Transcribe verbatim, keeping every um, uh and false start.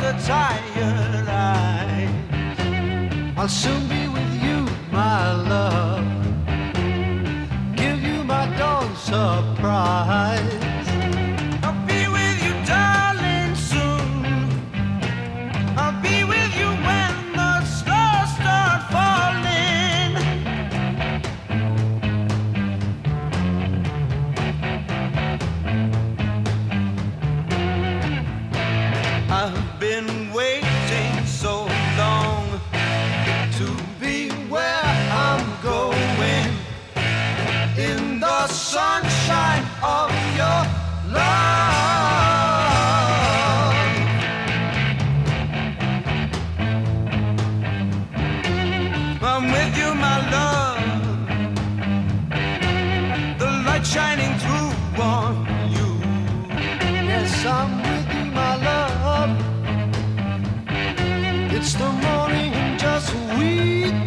the tired eyes. I'll soon be with you, my love. Give you my dawn surprise. I'll be with you, darling, soon. I'll be with you when the stars start falling. I've been waiting so long to be where I'm going, in the sunshine of your love. I'm with you, my love, the light shining through on you. Yes, I'm with you, my love. It's the morning and just we